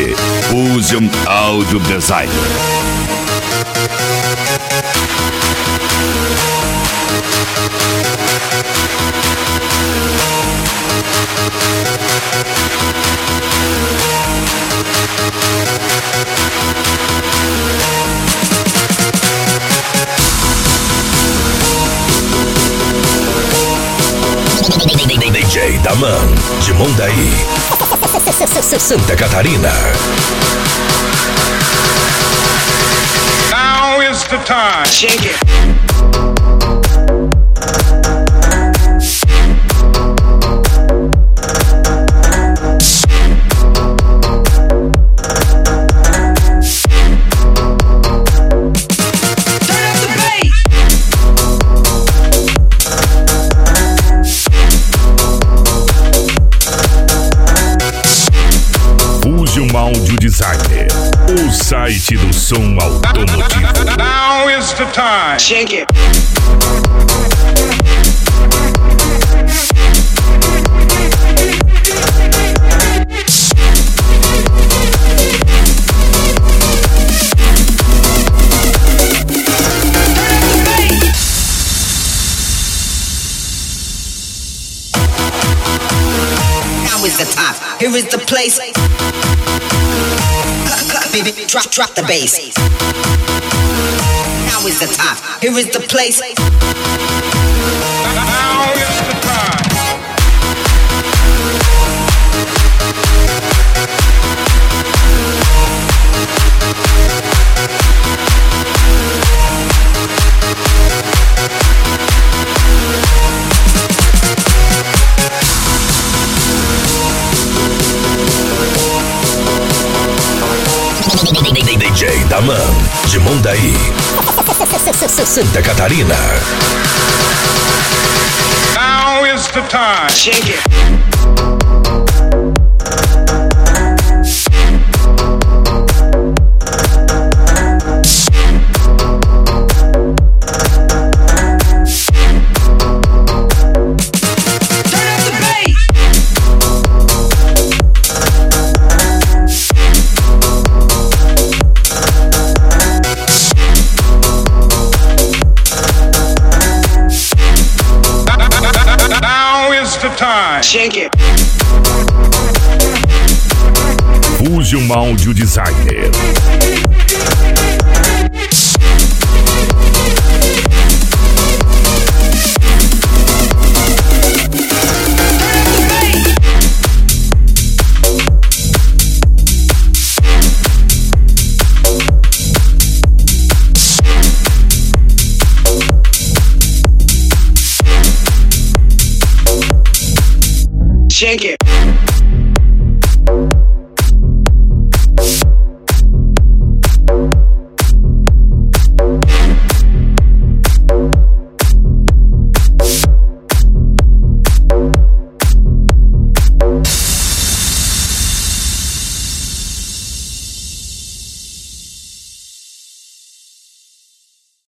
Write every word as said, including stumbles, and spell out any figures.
Design. Fusion Audio Design. D J Daman, de Mondaí, Santa Catarina. Now is the time. Shake it. Fusion Audio Designer, o site do som automotivo. Now is the time. Shake it. Is the top. Here is the place. Cut, cut, baby, drop, drop the bass. Now is the top. Here is the place. Now is the time. D J Daman, de Mondaí, Santa Catarina. Now is the time. Shake it. Time. Shake it. Fusion Audio Designer. Shake it.